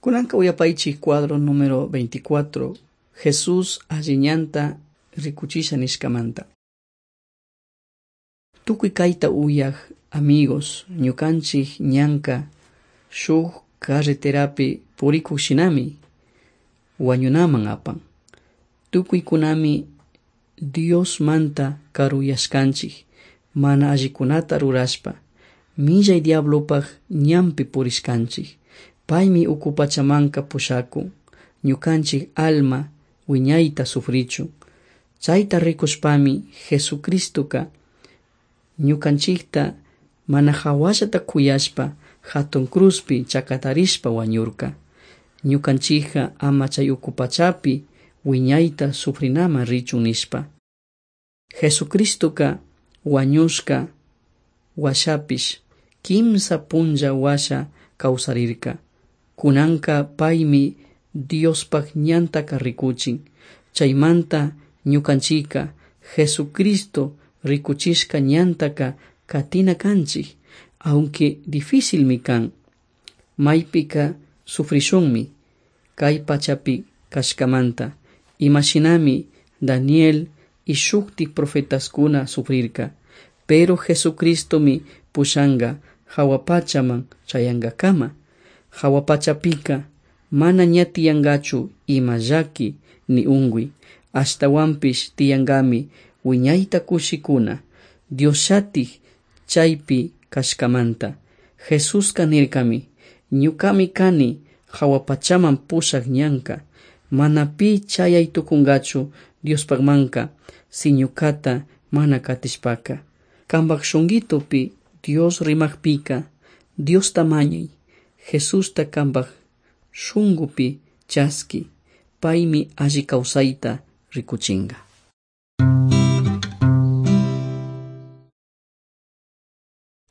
Kunanka uyapaychik cuadro número 24. Jesús alliñanta rikuchisha nishkamanta. Tukuy kayta uyak amigos ñukanchik ñanka shuk carreterapi purikukshinami wañunaman apan. Tukuykunami Dios manta karuyashkanchik mana allikunata rurashpa millay diablopak ñampi purishkanchik. Paymi ukupachamanka pushakun ñukanchik alma wiñayta sufrichun. Chayta rikushpami Jesucristoka ñukanchikta mana hawallata kuyashpa hatun cruzpi chakatarishpa wañurka. Ñukanchikka ama chay ukupachapi wiñayta sufrinaman richun nishpa. Jesucristoka wañushka washapish kimsa punlla washa kawsarirka. Kunanka paymi Diospak ñantaka rikuchin. Chaymanta ñukanchika Jesucristo rikuchishka ñantaka katina kanchik, aunque difícilmi kan. Maypika sufrishunmi kay pachapi kashkamanta. Imashinami Daniel y shuktik profetaskuna sufrirka, pero Jesucristomi pushanga hawapachaman chayangakama. Hawapachapika mana ña tiyangachu ima llaki ni unguy. Ashtawanpish tiyangami wiñayta kushikuna Dioshatik chaypi kashkamanta. Jesuska nirkami ñukami kani hawapachaman pushak ñanka. Mana pi chayay tukungachu Diospakmanka si ñukata mana katishpaka. Kambak shunguitopi Dios rimakpika Dios tamañay Jesusta kambak shungupi chaski. Paymi alli kawsayta rikuchinga.